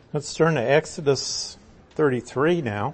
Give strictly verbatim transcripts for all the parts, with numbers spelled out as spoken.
Let's turn to Exodus thirty-three now.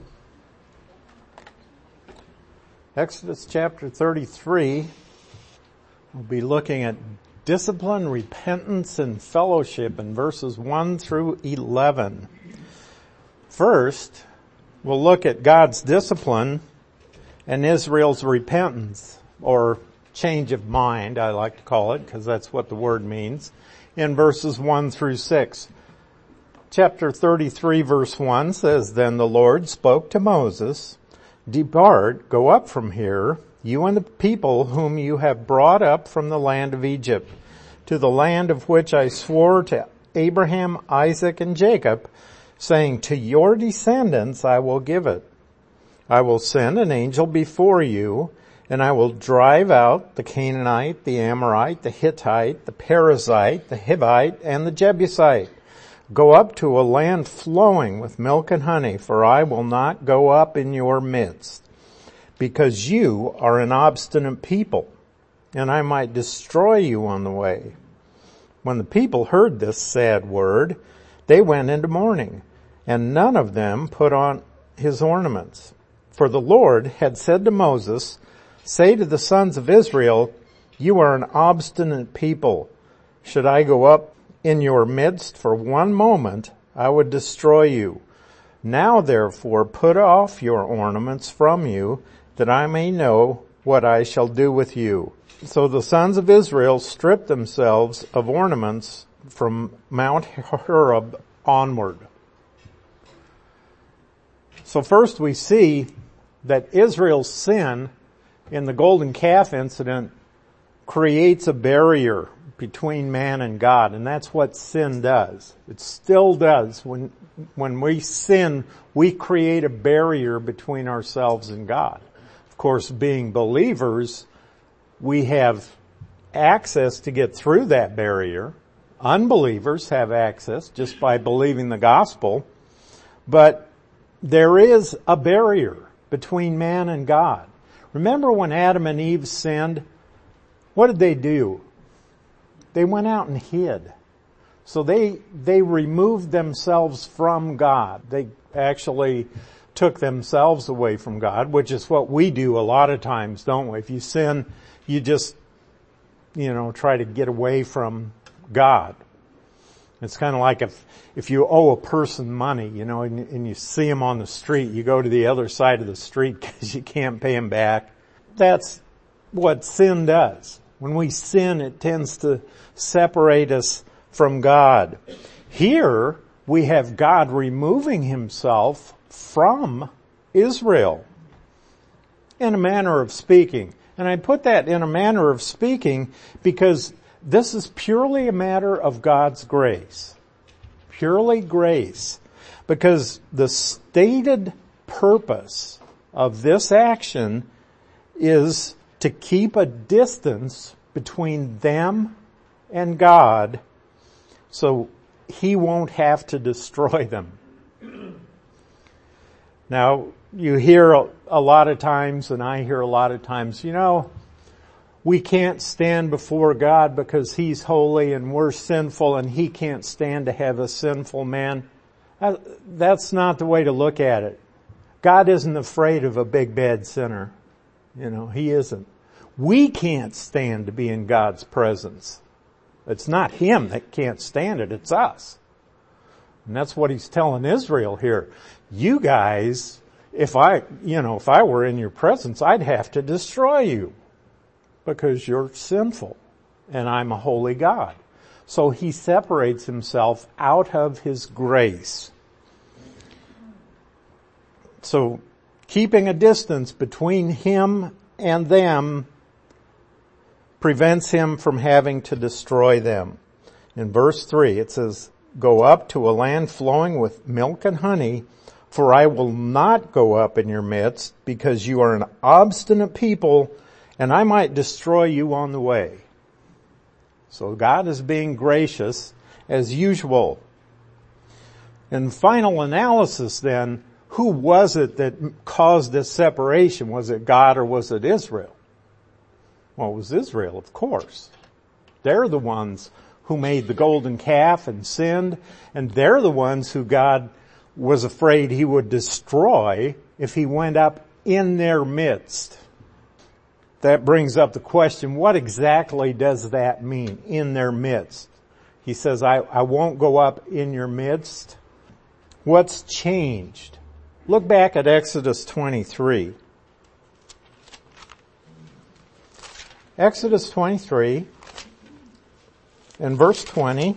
Exodus chapter thirty-three, we'll be looking at discipline, repentance, and fellowship in verses one through eleven. First, we'll look at God's discipline and Israel's repentance, or change of mind, I like to call it, because that's what the word means, in verses one through six. Chapter thirty-three verse one says, "Then the Lord spoke to Moses, 'Depart, go up from here, you and the people whom you have brought up from the land of Egypt, to the land of which I swore to Abraham, Isaac, and Jacob, saying, to your descendants I will give it. I will send an angel before you, and I will drive out the Canaanite, the Amorite, the Hittite, the Perizzite, the Hivite, and the Jebusite. Go up to a land flowing with milk and honey, for I will not go up in your midst, because you are an obstinate people, and I might destroy you on the way.' When the people heard this sad word, they went into mourning, and none of them put on his ornaments. For the Lord had said to Moses, 'Say to the sons of Israel, you are an obstinate people. Should I go up in your midst for one moment, I would destroy you. Now therefore put off your ornaments from you, that I may know what I shall do with you.' So the sons of Israel stripped themselves of ornaments from Mount Horeb onward." So first we see that Israel's sin in the golden calf incident creates a barrier between man and God, and that's what sin does. It still does. When, when we sin, we create a barrier between ourselves and God. Of course, being believers, we have access to get through that barrier. Unbelievers have access just by believing the gospel. But there is a barrier between man and God. Remember when Adam and Eve sinned? What did they do? They went out and hid. So they, they removed themselves from God. They actually took themselves away from God, which is what we do a lot of times, don't we? If you sin, you just, you know, try to get away from God. It's kind of like if, if you owe a person money, you know, and, and you see him on the street, you go to the other side of the street because you can't pay him back. That's what sin does. When we sin, it tends to separate us from God. Here, we have God removing himself from Israel, in a manner of speaking. And I put that in a manner of speaking because this is purely a matter of God's grace. Purely grace. Because the stated purpose of this action is to keep a distance between them and God so he won't have to destroy them. Now, you hear a lot of times, and I hear a lot of times, you know, we can't stand before God because he's holy and we're sinful and he can't stand to have a sinful man. That's not the way to look at it. God isn't afraid of a big bad sinner. You know, he isn't. We can't stand to be in God's presence. It's not him that can't stand it, it's us. And that's what he's telling Israel here. You guys, if I, you know, if I were in your presence, I'd have to destroy you because you're sinful and I'm a holy God. So he separates himself out of his grace. So keeping a distance between him and them prevents him from having to destroy them. In verse three, it says, "Go up to a land flowing with milk and honey, for I will not go up in your midst, because you are an obstinate people, and I might destroy you on the way." So God is being gracious as usual. In final analysis then, who was it that caused this separation? Was it God or was it Israel? Well, it was Israel, of course. They're the ones who made the golden calf and sinned, and they're the ones who God was afraid he would destroy if he went up in their midst. That brings up the question, what exactly does that mean, in their midst? He says, I, I won't go up in your midst. What's changed? Look back at Exodus twenty-three. Exodus twenty-three and verse twenty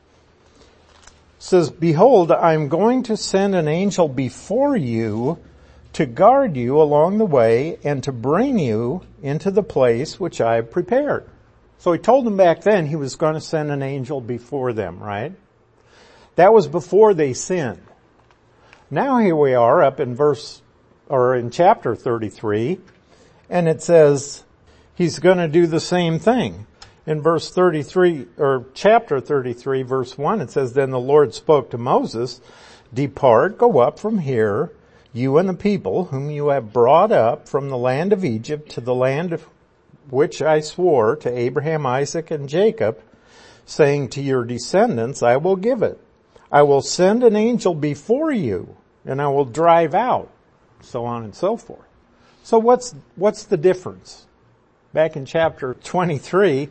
says, Behold, I'm going to send an angel before you to guard you along the way and to bring you into the place which I have prepared. So he told them back then he was going to send an angel before them, right? That was before they sinned. Now here we are up in verse, or in chapter thirty-three, and it says he's going to do the same thing. In verse thirty-three, or chapter thirty-three, verse one, it says, Then the Lord spoke to Moses, Depart, go up from here, you and the people whom you have brought up from the land of Egypt to the land of which I swore to Abraham, Isaac, and Jacob, saying to your descendants, I will give it. I will send an angel before you, and I will drive out, so on and so forth. So what's, what's the difference? Back in chapter twenty-three,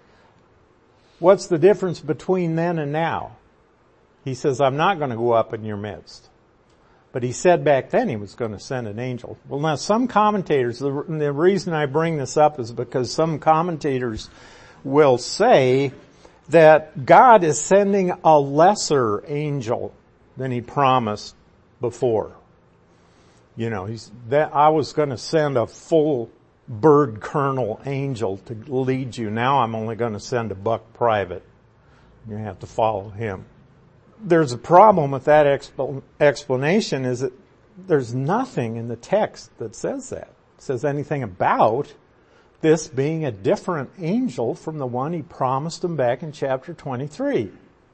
what's the difference between then and now? He says, I'm not going to go up in your midst. But he said back then he was going to send an angel. Well, now some commentators, the, the reason I bring this up is because some commentators will say that God is sending a lesser angel than he promised before. You know, he's that I was going to send a full bird colonel angel to lead you. Now I'm only going to send a buck private. You have to follow him. There's a problem with that expl- explanation is that there's nothing in the text that says that. It says anything about this being a different angel from the one he promised him back in chapter twenty-three.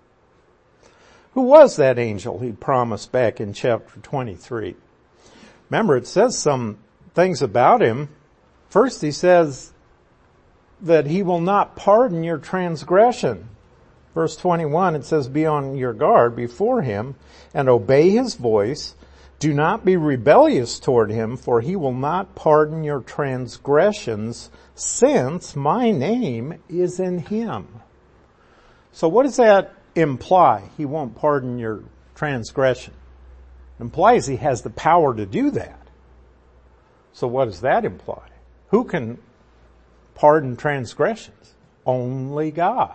Who was that angel he promised back in chapter twenty-three? Remember, it says some things about him. First, he says that he will not pardon your transgression. Verse twenty-one, it says, Be on your guard before him and obey his voice. Do not be rebellious toward him, for he will not pardon your transgressions, since my name is in him. So what does that imply? He won't pardon your transgression. It implies he has the power to do that. So what does that imply? Who can pardon transgressions? Only God.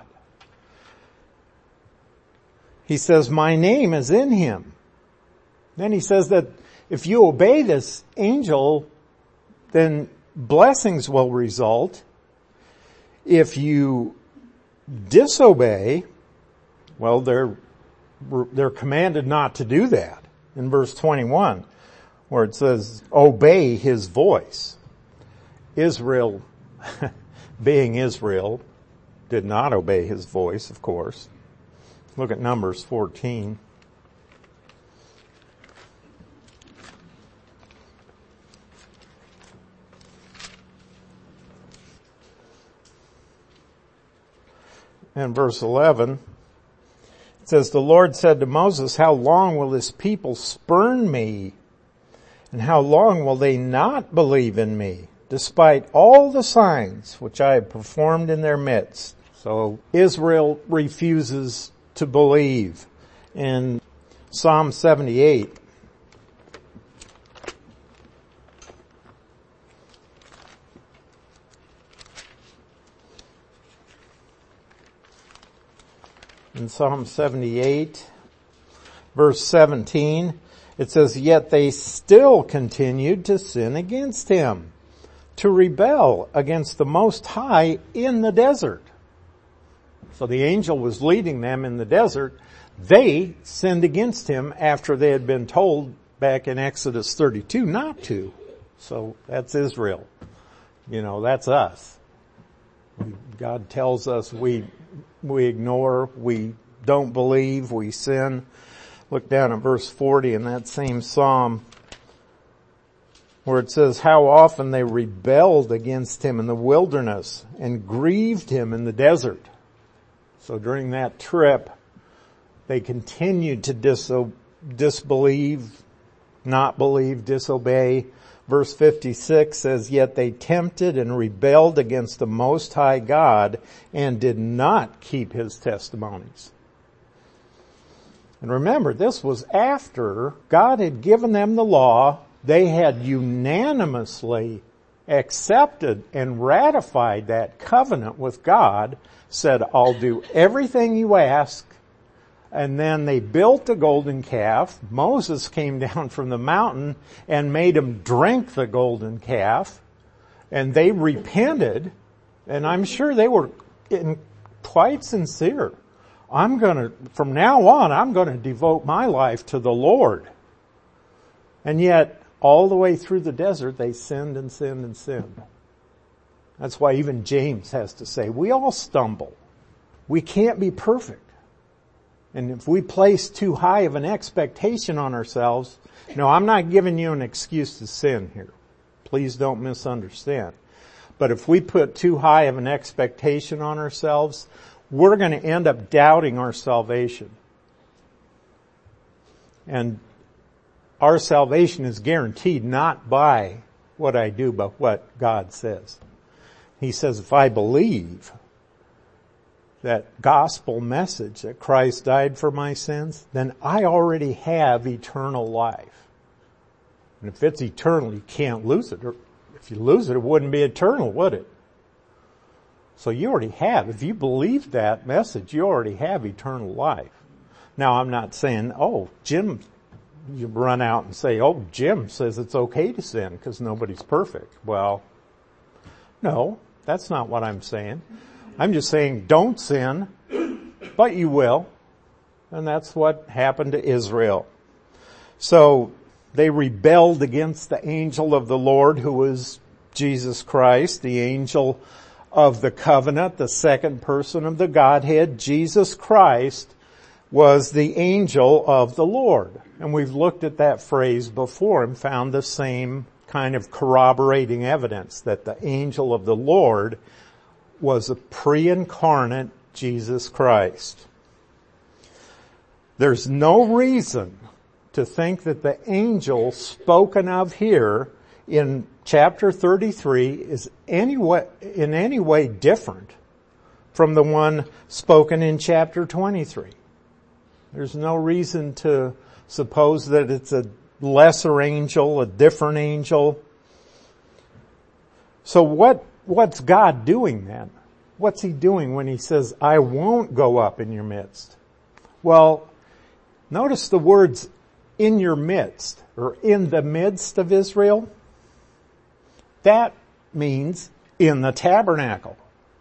He says, my name is in him. Then he says that if you obey this angel, then blessings will result. If you disobey, well, they're, they're commanded not to do that. In verse twenty-one, where it says, obey his voice. Israel, being Israel, did not obey his voice, of course. Look at Numbers fourteen. And verse eleven, it says, the Lord said to Moses, how long will this people spurn me? And how long will they not believe in me, despite all the signs which I have performed in their midst? So Israel refuses to believe. In Psalm seventy-eight, in Psalm seventy-eight, verse seventeen, it says, yet they still continued to sin against him, to rebel against the Most High in the desert. So the angel was leading them in the desert. They sinned against him after they had been told back in Exodus thirty-two not to. So that's Israel. You know, that's us. God tells us we, we ignore, we don't believe, we sin. Look down at verse forty in that same psalm, where it says, how often they rebelled against him in the wilderness and grieved him in the desert. So during that trip, they continued to diso- disbelieve, not believe, disobey. Verse fifty-six says, yet they tempted and rebelled against the Most High God and did not keep His testimonies. And remember, this was after God had given them the law. They had unanimously accepted and ratified that covenant with God, said, I'll do everything you ask. And then they built a golden calf. Moses came down from the mountain and made them drink the golden calf. And they repented. And I'm sure they were in quite sincere. I'm going to, from now on, I'm going to devote my life to the Lord. And yet, all the way through the desert, they sinned and sinned and sinned. That's why even James has to say, we all stumble. We can't be perfect. And if we place too high of an expectation on ourselves, no, I'm not giving you an excuse to sin here. Please don't misunderstand. But if we put too high of an expectation on ourselves, we're going to end up doubting our salvation. And our salvation is guaranteed not by what I do, but what God says. He says, if I believe that gospel message that Christ died for my sins, then I already have eternal life. And if it's eternal, you can't lose it. Or if you lose it, it wouldn't be eternal, would it? So you already have. If you believe that message, you already have eternal life. Now, I'm not saying, oh, Jim, you run out and say, oh, Jim says it's okay to sin because nobody's perfect. Well, no, that's not what I'm saying. I'm just saying don't sin, but you will. And that's what happened to Israel. So they rebelled against the angel of the Lord, who was Jesus Christ, the angel of the covenant, the second person of the Godhead. Jesus Christ was the angel of the Lord. And we've looked at that phrase before and found the same kind of corroborating evidence that the angel of the Lord was a pre-incarnate Jesus Christ. There's no reason to think that the angel spoken of here in chapter thirty-three is any way, in any way different from the one spoken in chapter twenty-three. There's no reason to suppose that it's a lesser angel, a different angel. So what, what's God doing then? What's He doing when He says, I won't go up in your midst? Well, notice the words in your midst, or in the midst of Israel. That means in the tabernacle.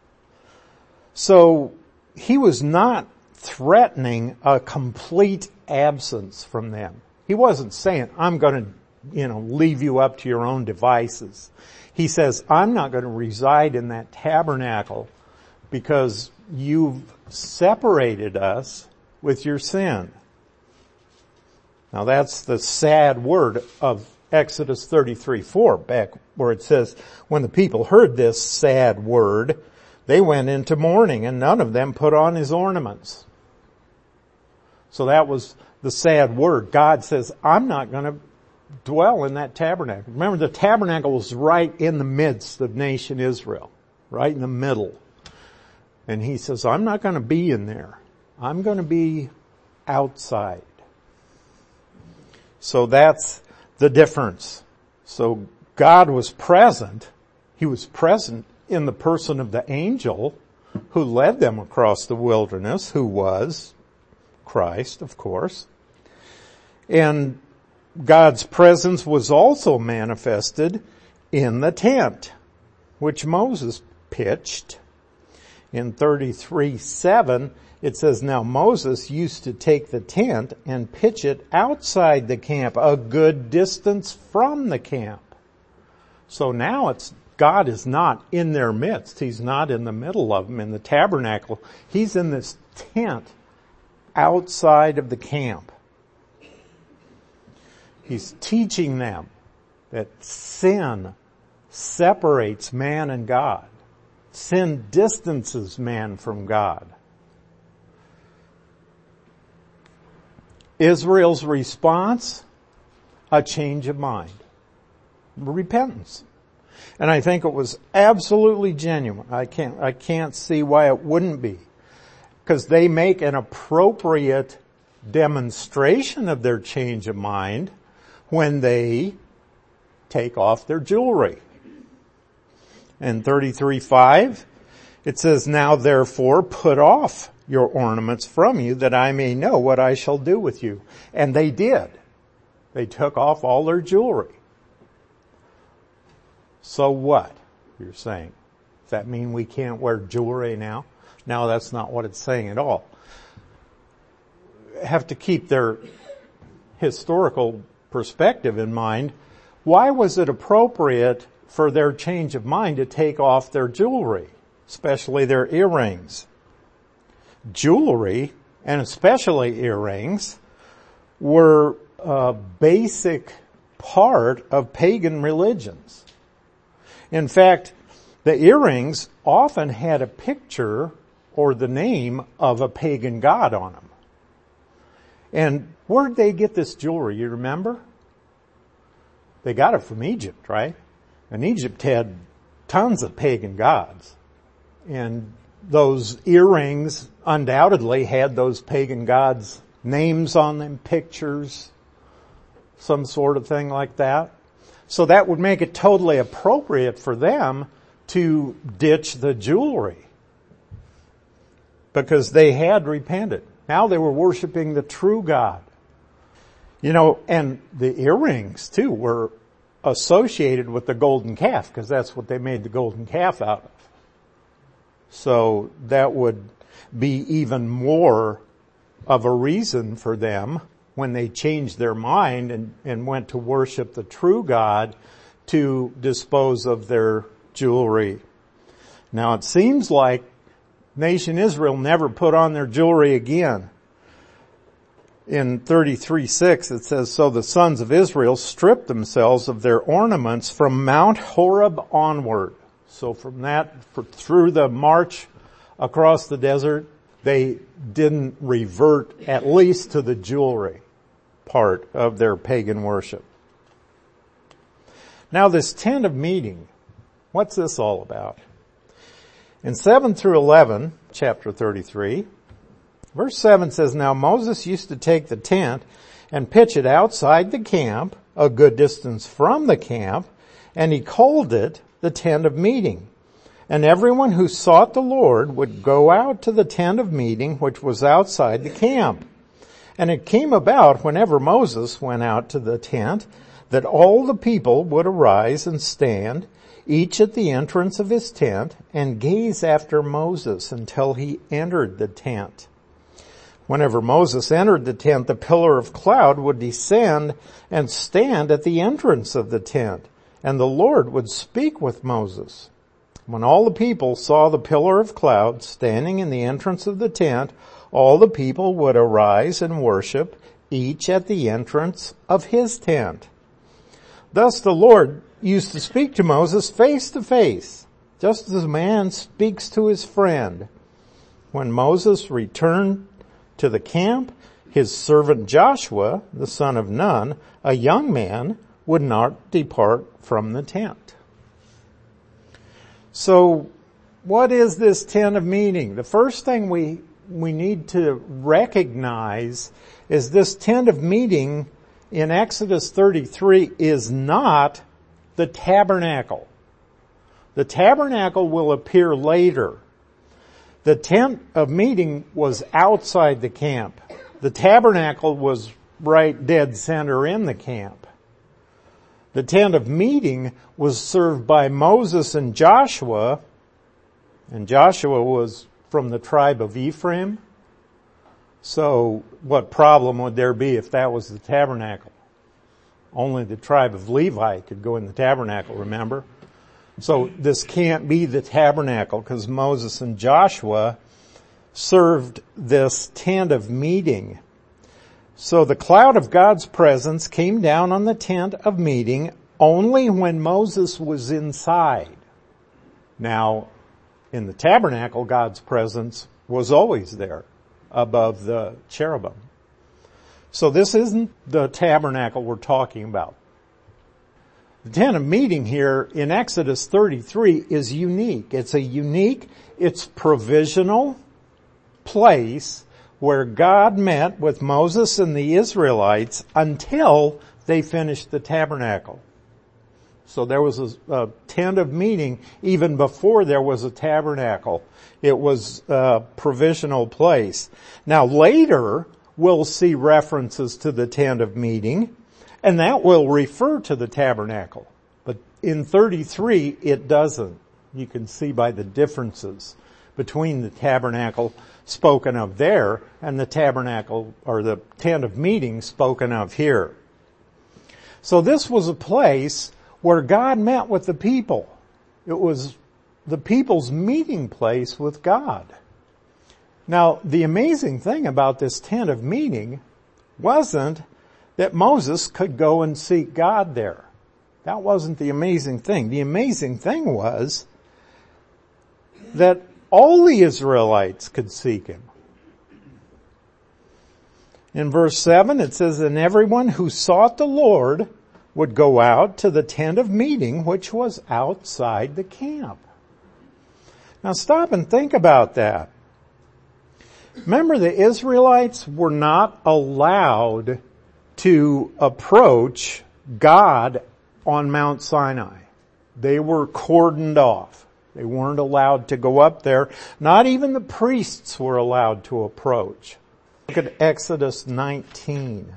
So He was not threatening a complete absence from them. He wasn't saying, I'm going to, you know, leave you up to your own devices. He says, I'm not going to reside in that tabernacle because you've separated us with your sin. Now that's the sad word of Exodus thirty-three four, back where it says, when the people heard this sad word, they went into mourning, and none of them put on his ornaments. So that was the sad word. God says, I'm not going to dwell in that tabernacle. Remember, the tabernacle was right in the midst of nation Israel, right in the middle. And He says, I'm not going to be in there. I'm going to be outside. So that's the difference. So God was present. He was present in the person of the angel who led them across the wilderness, who was Christ, of course. And God's presence was also manifested in the tent, which Moses pitched. In thirty-three seven, it says, now Moses used to take the tent and pitch it outside the camp, a good distance from the camp. So now it's, God is not in their midst. He's not in the middle of them in the tabernacle. He's in this tent outside of the camp. He's teaching them that sin separates man and God. Sin distances man from God. Israel's response? A change of mind. Repentance. And I think it was absolutely genuine. I can't, I can't see why it wouldn't be. Because they make an appropriate demonstration of their change of mind when they take off their jewelry. In thirty-three five, it says, "Now therefore put off your ornaments from you, that I may know what I shall do with you." And they did. They took off all their jewelry. So what? You're saying. Does that mean we can't wear jewelry now? No, that's not what it's saying at all. Have to keep their historical perspective in mind. Why was it appropriate for their change of mind to take off their jewelry, especially their earrings? Jewelry, and especially earrings, were a basic part of pagan religions. In fact, the earrings often had a picture or the name of a pagan god on them. And where did they get this jewelry? You remember? They got it from Egypt, right? And Egypt had tons of pagan gods. And those earrings undoubtedly had those pagan gods' names on them, pictures, some sort of thing like that. So that would make it totally appropriate for them to ditch the jewelry, because they had repented. Now they were worshiping the true God. You know, and the earrings too were associated with the golden calf, because that's what they made the golden calf out of. So that would be even more of a reason for them, when they changed their mind and, and went to worship the true God, to dispose of their jewelry. Now it seems like nation Israel never put on their jewelry again. In thirty-three six it says, "So the sons of Israel stripped themselves of their ornaments from Mount Horeb onward." So from that, for, through the march across the desert, they didn't revert at least to the jewelry part of their pagan worship. Now this tent of meeting, what's this all about? In seven through eleven, chapter thirty-three, verse seven says, "Now Moses used to take the tent and pitch it outside the camp, a good distance from the camp, and he called it the tent of meeting. And everyone who sought the Lord would go out to the tent of meeting, which was outside the camp. And it came about, whenever Moses went out to the tent, that all the people would arise and stand, each at the entrance of his tent, and gaze after Moses until he entered the tent. Whenever Moses entered the tent, the pillar of cloud would descend and stand at the entrance of the tent, and the Lord would speak with Moses. When all the people saw the pillar of cloud standing in the entrance of the tent, all the people would arise and worship, each at the entrance of his tent. Thus the Lord used to speak to Moses face to face, just as a man speaks to his friend. When Moses returned to the camp, his servant Joshua, the son of Nun, a young man, would not depart from the tent. So, what is this tent of meeting? The first thing we we need to recognize is this tent of meeting in Exodus thirty-three is not the tabernacle. The tabernacle will appear later. The tent of meeting was outside the camp. The tabernacle was right dead center in the camp. The tent of meeting was served by Moses and Joshua, and Joshua was from the tribe of Ephraim. So what problem would there be if that was the tabernacle? Only the tribe of Levi could go in the tabernacle, remember? So this can't be the tabernacle, because Moses and Joshua served this tent of meeting. So the cloud of God's presence came down on the tent of meeting only when Moses was inside. Now, in the tabernacle, God's presence was always there above the cherubim. So this isn't the tabernacle we're talking about. The tent of meeting here in Exodus thirty-three is unique. It's a unique, it's provisional place where God met with Moses and the Israelites until they finished the tabernacle. So there was a, a tent of meeting even before there was a tabernacle. It was a provisional place. Now later, we'll see references to the tent of meeting, and that will refer to the tabernacle. But in thirty-three, it doesn't. You can see by the differences between the tabernacle spoken of there and the tabernacle or the tent of meeting spoken of here. So this was a place where God met with the people. It was the people's meeting place with God. Now, the amazing thing about this tent of meeting wasn't that Moses could go and seek God there. That wasn't the amazing thing. The amazing thing was that all the Israelites could seek him. In verse seven it says, and everyone who sought the Lord would go out to the tent of meeting, which was outside the camp. Now stop and think about that. Remember, the Israelites were not allowed to approach God on Mount Sinai. They were cordoned off. They weren't allowed to go up there. Not even the priests were allowed to approach. Look at Exodus nineteen.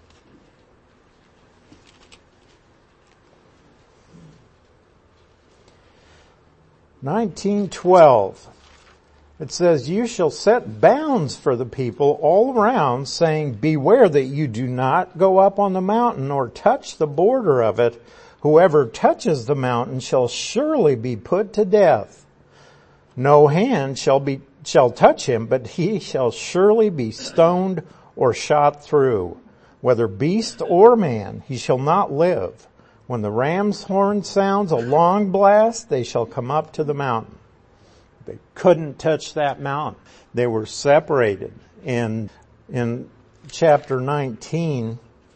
nineteen twelve. It says, you shall set bounds for the people all around, saying, beware that you do not go up on the mountain or touch the border of it. Whoever touches the mountain shall surely be put to death. No hand shall be, shall touch him, but he shall surely be stoned or shot through. Whether beast or man, he shall not live. When the ram's horn sounds a long blast, they shall come up to the mountain. They couldn't touch that mountain. They were separated. And in chapter nineteen,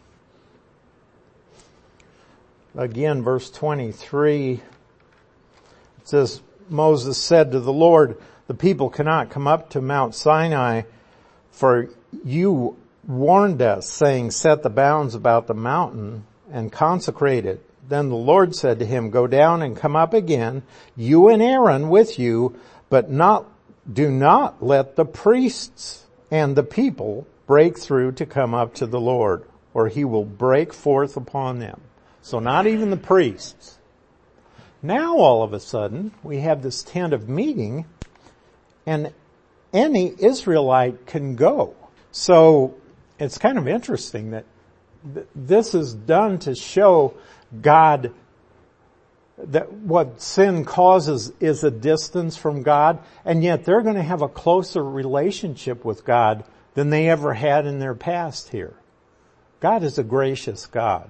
again, verse twenty-three, it says, Moses said to the Lord, the people cannot come up to Mount Sinai, for you warned us, saying, set the bounds about the mountain and consecrate it. Then the Lord said to him, go down and come up again, you and Aaron with you, but not, do not let the priests and the people break through to come up to the Lord, or he will break forth upon them. So not even the priests. Now all of a sudden, we have this tent of meeting, and any Israelite can go. So it's kind of interesting that th- this is done to show God that what sin causes is a distance from God, and yet they're going to have a closer relationship with God than they ever had in their past here. God is a gracious God.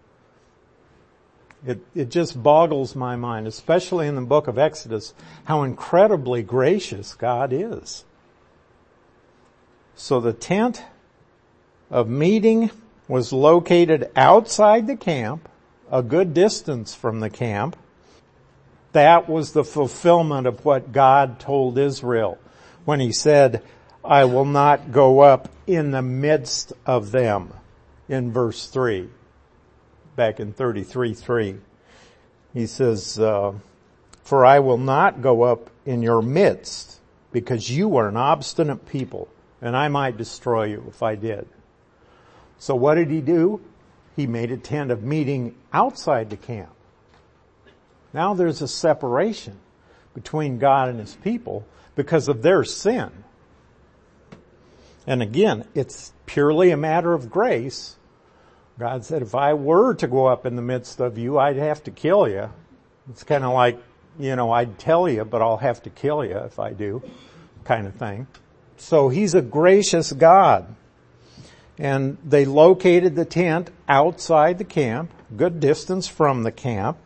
It, it just boggles my mind, especially in the book of Exodus, how incredibly gracious God is. So the tent of meeting was located outside the camp, a good distance from the camp. That was the fulfillment of what God told Israel when he said, I will not go up in the midst of them, in verse three, back in thirty-three three. He says, uh, for I will not go up in your midst, because you are an obstinate people, and I might destroy you if I did. So what did he do? He made a tent of meeting outside the camp. Now there's a separation between God and his people because of their sin. And again, it's purely a matter of grace. God said, if I were to go up in the midst of you, I'd have to kill you. It's kind of like, you know, I'd tell you, but I'll have to kill you if I do, kind of thing. So he's a gracious God. And they located the tent outside the camp, good distance from the camp.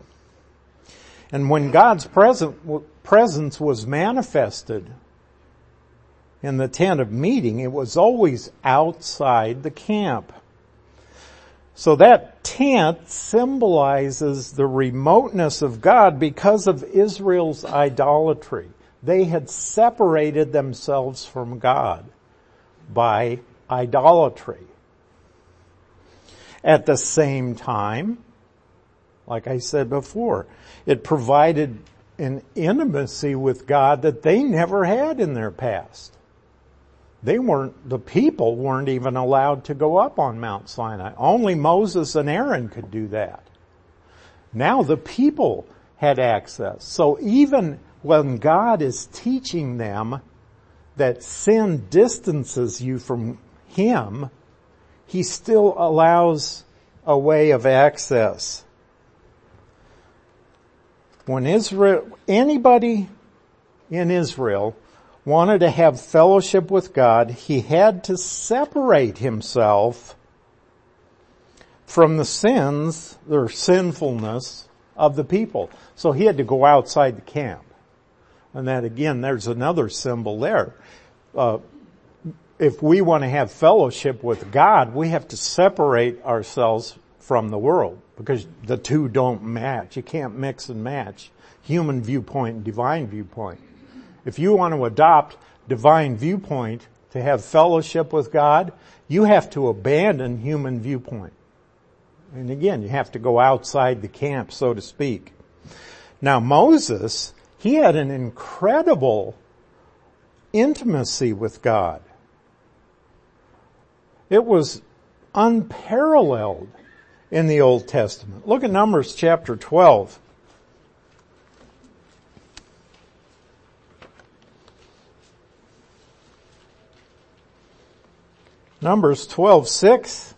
And when God's present, presence was manifested in the tent of meeting. It was always outside the camp. So that tent symbolizes the remoteness of God because of Israel's idolatry. They had separated themselves from God by idolatry. At the same time, like I said before, it provided an intimacy with God that they never had in their past. They weren't, the people weren't even allowed to go up on Mount Sinai. Only Moses and Aaron could do that. Now the people had access. So even when God is teaching them that sin distances you from Him, He still allows a way of access. When Israel, anybody in Israel wanted to have fellowship with God, he had to separate himself from the sins or sinfulness of the people. So he had to go outside the camp. And that again, there's another symbol there. Uh, if we want to have fellowship with God, we have to separate ourselves from the world because the two don't match. You can't mix and match human viewpoint and divine viewpoint. If you want to adopt divine viewpoint to have fellowship with God, you have to abandon human viewpoint. And again, you have to go outside the camp, so to speak. Now Moses, he had an incredible intimacy with God. It was unparalleled in the Old Testament. Look at Numbers chapter twelve. Numbers twelve six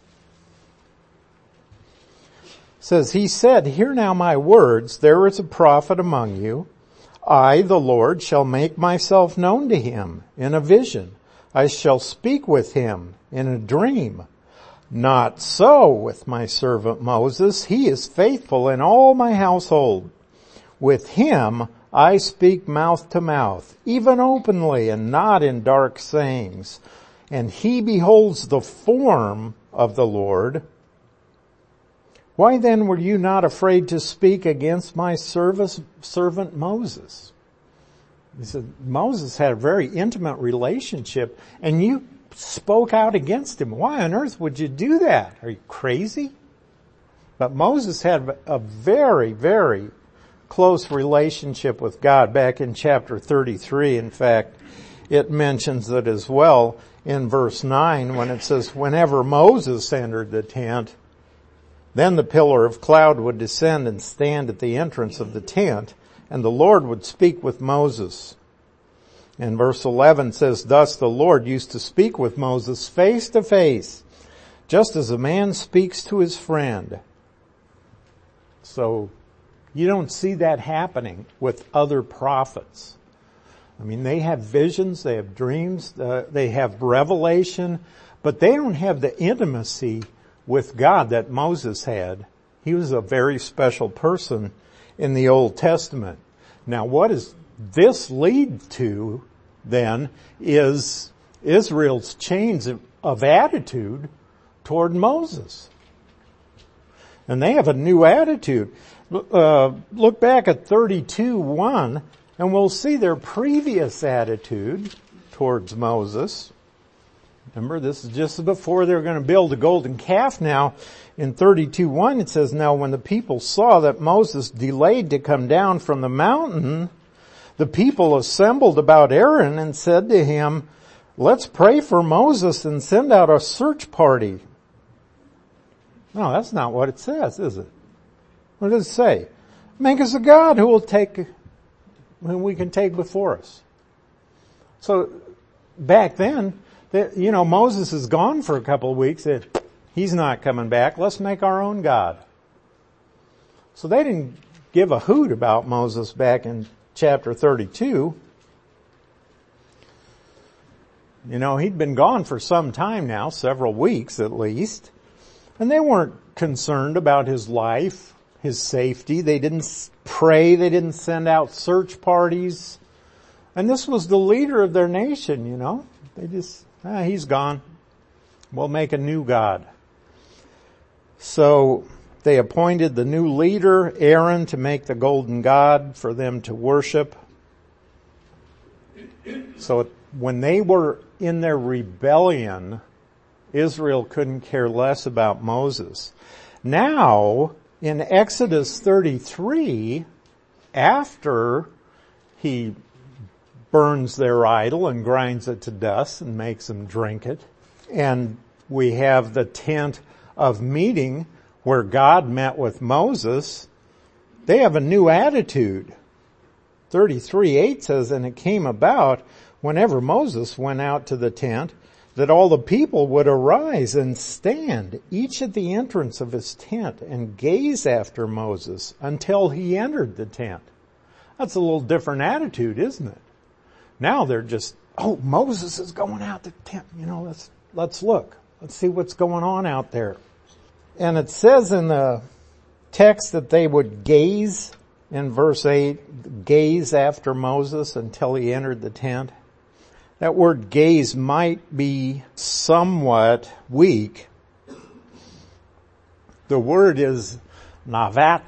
says, He said, Hear now my words, there is a prophet among you. I, the Lord, shall make myself known to him in a vision. I shall speak with him in a dream. Not so with my servant Moses. He is faithful in all my household. With him I speak mouth to mouth, even openly and not in dark sayings. And he beholds the form of the Lord. Why then were you not afraid to speak against my service, servant Moses? He said, Moses had a very intimate relationship and you spoke out against him. Why on earth would you do that? Are you crazy? But Moses had a very, very close relationship with God. Back in chapter thirty-three, in fact, it mentions it as well in verse nine when it says, whenever Moses entered the tent, then the pillar of cloud would descend and stand at the entrance of the tent, and the Lord would speak with Moses. And verse eleven says, thus the Lord used to speak with Moses face to face, just as a man speaks to his friend. So you don't see that happening with other prophets. I mean, they have visions, they have dreams, uh, they have revelation, but they don't have the intimacy with God that Moses had. He was a very special person in the Old Testament. Now, what does this lead to then is Israel's change of, of attitude toward Moses. And they have a new attitude. Uh, look back at thirty-two one and we'll see their previous attitude towards Moses. Remember, this is just before they're going to build a golden calf now. In thirty-two one it says, now when the people saw that Moses delayed to come down from the mountain, the people assembled about Aaron and said to him, let's pray for Moses and send out a search party. No, that's not what it says, is it? What does it say? Make us a God who will take, who we can take before us. So back then, you know, Moses is gone for a couple of weeks. He's not coming back. Let's make our own God. So they didn't give a hoot about Moses back in chapter thirty-two. You know, he'd been gone for some time now, several weeks at least. And they weren't concerned about his life, his safety. They didn't pray. They didn't send out search parties. And this was the leader of their nation, you know. They just, ah, he's gone. We'll make a new god. So they appointed the new leader, Aaron, to make the golden god for them to worship. So when they were in their rebellion, Israel couldn't care less about Moses. Now, in Exodus thirty-three, after he burns their idol and grinds it to dust and makes them drink it, and we have the tent of meeting where God met with Moses, they have a new attitude. thirty-three eight says, and it came about whenever Moses went out to the tent that all the people would arise and stand, each at the entrance of his tent, and gaze after Moses until he entered the tent. That's a little different attitude, isn't it? Now they're just, oh, Moses is going out the tent. You know, let's, let's look. Let's see what's going on out there. And it says in the text that they would gaze in verse eight, gaze after Moses until he entered the tent. That word gaze might be somewhat weak. The word is navat.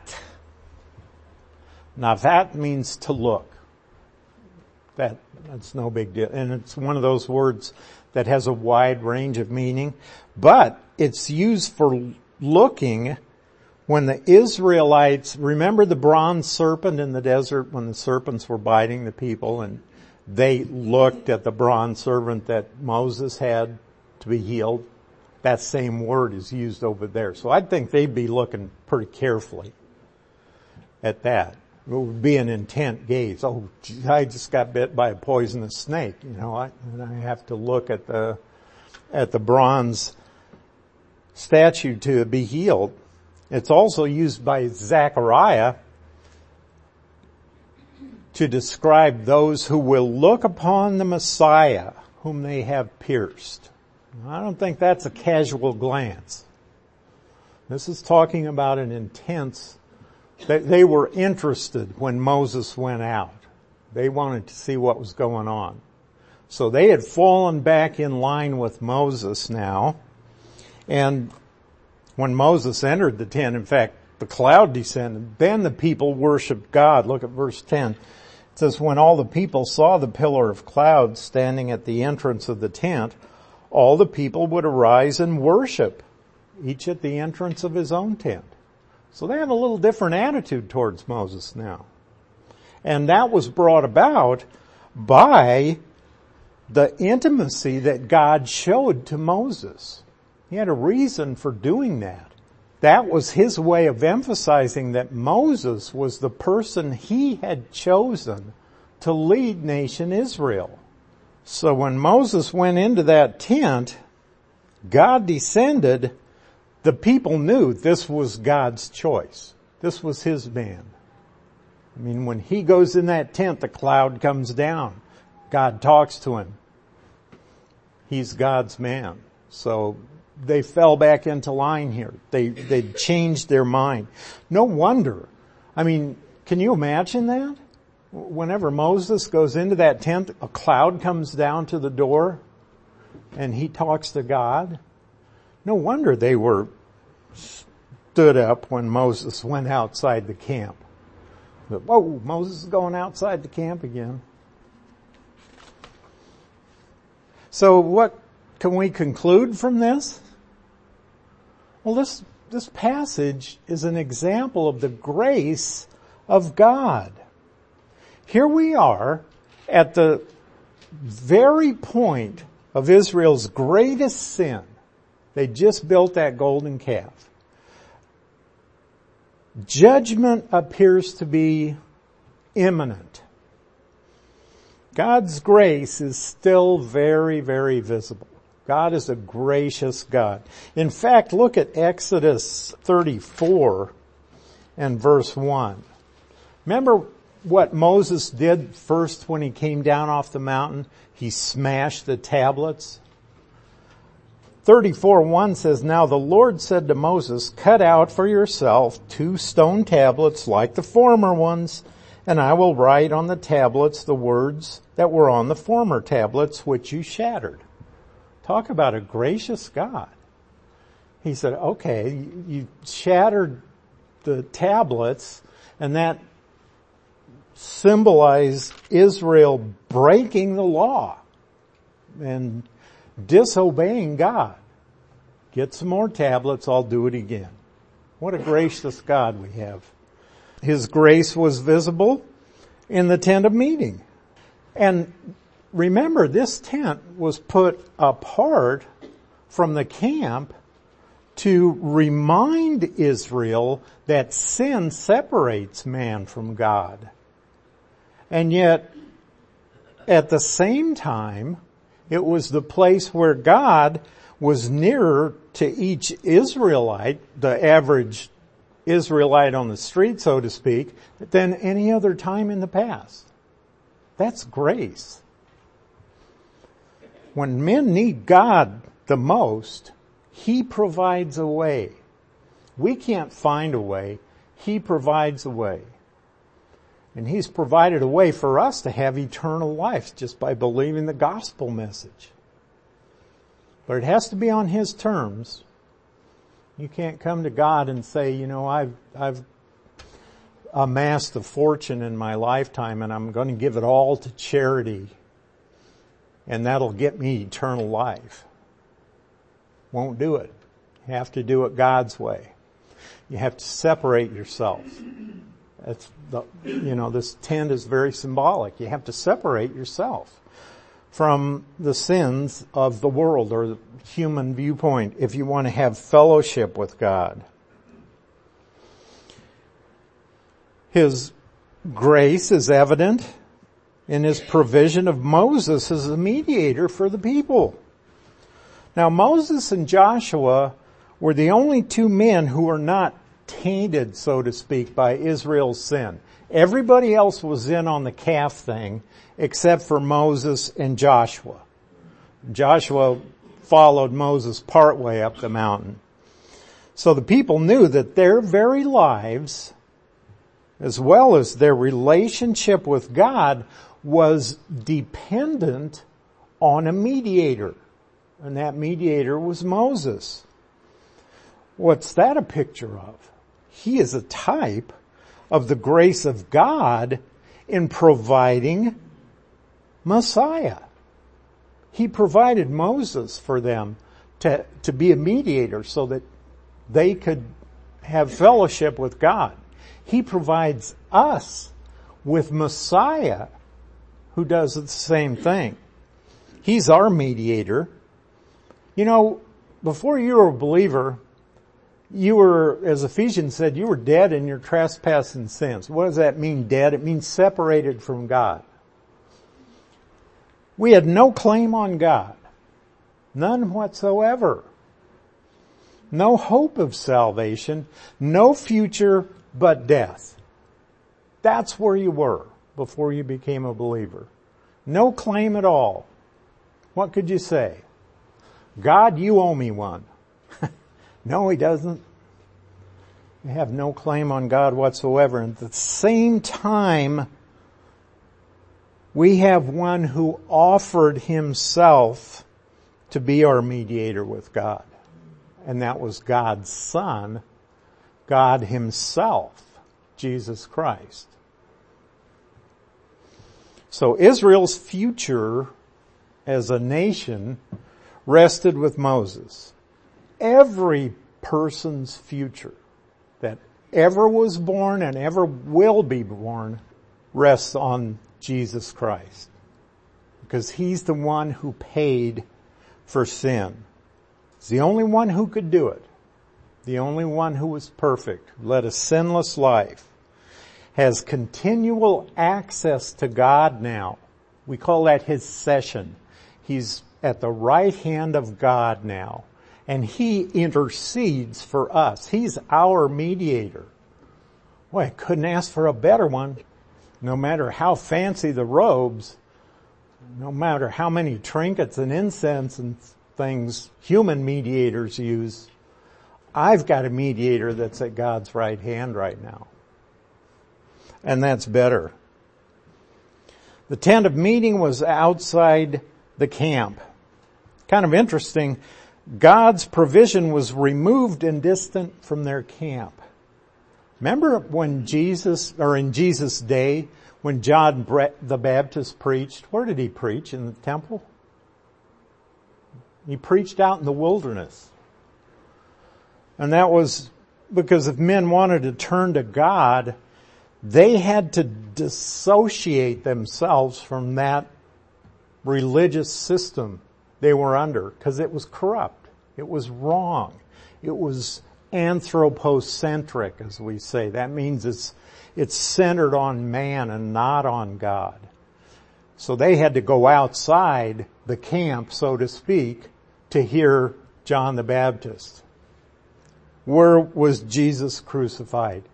Navat means to look. That, that's no big deal. And it's one of those words that has a wide range of meaning. But it's used for looking when the Israelites, remember the bronze serpent in the desert when the serpents were biting the people, and they looked at the bronze serpent that Moses had to be healed? That same word is used over there. So I think they'd be looking pretty carefully at that. It would be an intent gaze. Oh, gee, I just got bit by a poisonous snake. You know, I, and I have to look at the, at the bronze statue to be healed. It's also used by Zechariah to describe those who will look upon the Messiah whom they have pierced. I don't think that's a casual glance. This is talking about an intense, they were interested when Moses went out. They wanted to see what was going on. So they had fallen back in line with Moses now. And when Moses entered the tent, in fact, the cloud descended, then the people worshiped God. Look at verse ten. It says, when all the people saw the pillar of cloud standing at the entrance of the tent, all the people would arise and worship, each at the entrance of his own tent. So they have a little different attitude towards Moses now. And that was brought about by the intimacy that God showed to Moses. He had a reason for doing that. That was his way of emphasizing that Moses was the person he had chosen to lead nation Israel. So when Moses went into that tent, God descended. The people knew this was God's choice. This was his man. I mean, when he goes in that tent, the cloud comes down. God talks to him. He's God's man. So they fell back into line here. They, they changed their mind. No wonder. I mean, can you imagine that? Whenever Moses goes into that tent, a cloud comes down to the door and he talks to God. No wonder they were stood up when Moses went outside the camp. But, whoa, Moses is going outside the camp again. So what can we conclude from this? Well, this, this passage is an example of the grace of God. Here we are at the very point of Israel's greatest sin. They just built that golden calf. Judgment appears to be imminent. God's grace is still very, very visible. God is a gracious God. In fact, look at Exodus thirty-four and verse one. Remember what Moses did first when he came down off the mountain? He smashed the tablets. thirty-four one says, now the Lord said to Moses, cut out for yourself two stone tablets like the former ones and I will write on the tablets the words that were on the former tablets which you shattered. Talk about a gracious God. He said, okay, you shattered the tablets, and that symbolized Israel breaking the law and disobeying God. Get some more tablets, I'll do it again. What a gracious God we have. His grace was visible in the tent of meeting. And remember, this tent was put apart from the camp to remind Israel that sin separates man from God. And yet, at the same time, it was the place where God was nearer to each Israelite, the average Israelite on the street, so to speak, than any other time in the past. That's grace. When men need God the most, He provides a way. We can't find a way. He provides a way. And He's provided a way for us to have eternal life just by believing the gospel message. But it has to be on His terms. You can't come to God and say, you know, I've, I've amassed a fortune in my lifetime and I'm going to give it all to charity and that'll get me eternal life. Won't do it. You have to do it God's way. You have to separate yourself. That's the, you know, this tent is very symbolic. You have to separate yourself from the sins of the world or the human viewpoint if you want to have fellowship with God. His grace is evident in His provision of Moses as a mediator for the people. Now, Moses and Joshua were the only two men who were not tainted, so to speak, by Israel's sin. Everybody else was in on the calf thing except for Moses and Joshua. Joshua followed Moses partway up the mountain. So the people knew that their very lives, as well as their relationship with God, was dependent on a mediator. And that mediator was Moses. What's that a picture of? He is a type of the grace of God in providing Messiah. He provided Moses for them to, to be a mediator so that they could have fellowship with God. He provides us with Messiah who does the same thing. He's our mediator. You know, before you were a believer, you were, as Ephesians said, you were dead in your trespass and sins. What does that mean, dead? It means separated from God. We had no claim on God. None whatsoever. No hope of salvation. No future but death. That's where you were before you became a believer. No claim at all. What could you say? God, you owe me one. No, He doesn't. You have no claim on God whatsoever. And at the same time, we have one who offered Himself to be our mediator with God. And that was God's Son, God Himself, Jesus Christ. So Israel's future as a nation rested with Moses. Every person's future that ever was born and ever will be born rests on Jesus Christ. Because He's the one who paid for sin. He's the only one who could do it. The only one who was perfect, led a sinless life, has continual access to God now. We call that His session. He's at the right hand of God now. And He intercedes for us. He's our mediator. Boy, I couldn't ask for a better one. No matter how fancy the robes, no matter how many trinkets and incense and things human mediators use, I've got a mediator that's at God's right hand right now. and that's better. The tent of meeting was outside the camp. Kind of interesting. God's provision was removed and distant from their camp. Remember when Jesus, or in Jesus' day, when John the Baptist preached, where did he preach? In the temple? He preached out in the wilderness. And that was because if men wanted to turn to God, they had to dissociate themselves from that religious system they were under, because it was corrupt. It was wrong. It was anthropocentric, as we say. That means it's it's centered on man and not on God. So they had to go outside the camp, so to speak, to hear John the Baptist. Where was Jesus crucified?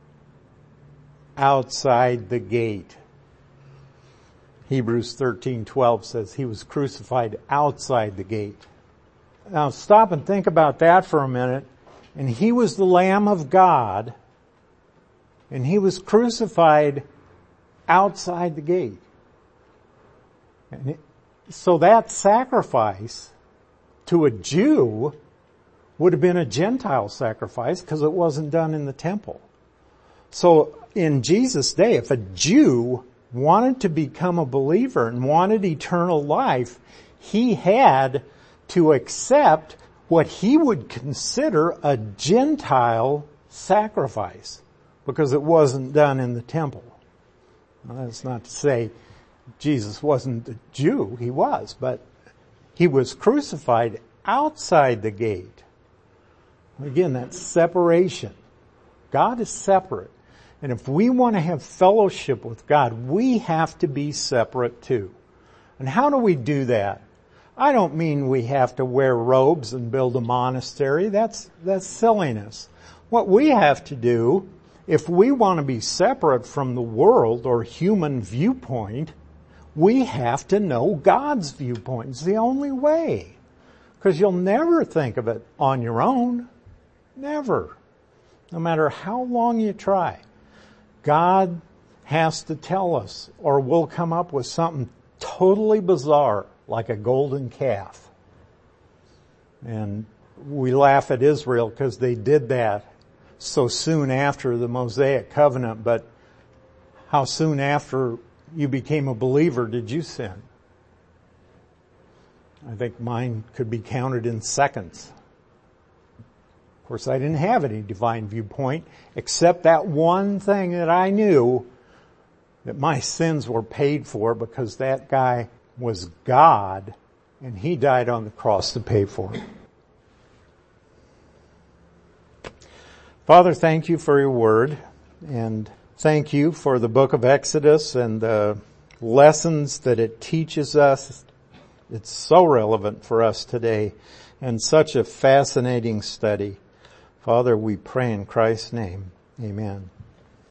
Outside the gate. Hebrews thirteen twelve says he was crucified outside the gate. Now stop and think about that for a minute. And he was the Lamb of God, and he was crucified outside the gate. And it, so that sacrifice to a Jew would have been a Gentile sacrifice because it wasn't done in the temple. So in Jesus' day, if a Jew wanted to become a believer and wanted eternal life, he had to accept what he would consider a Gentile sacrifice because it wasn't done in the temple. Now, that's not to say Jesus wasn't a Jew. He was, but he was crucified outside the gate. Again, that's separation. God is separate. And if we want to have fellowship with God, we have to be separate too. And how do we do that? I don't mean we have to wear robes and build a monastery. That's, that's silliness. What we have to do, if we want to be separate from the world or human viewpoint, we have to know God's viewpoint. It's the only way. Because you'll never think of it on your own. Never. No matter how long you try. God has to tell us, or we'll come up with something totally bizarre, like a golden calf. And we laugh at Israel because they did that so soon after the Mosaic covenant, but how soon after you became a believer did you sin? I think mine could be counted in seconds. Of course, I didn't have any divine viewpoint except that one thing that I knew, that my sins were paid for because that guy was God and he died on the cross to pay for it. Father, thank you for your word, and thank you for the book of Exodus and the lessons that it teaches us. It's so relevant for us today and such a fascinating study. Father, we pray in Christ's name. Amen.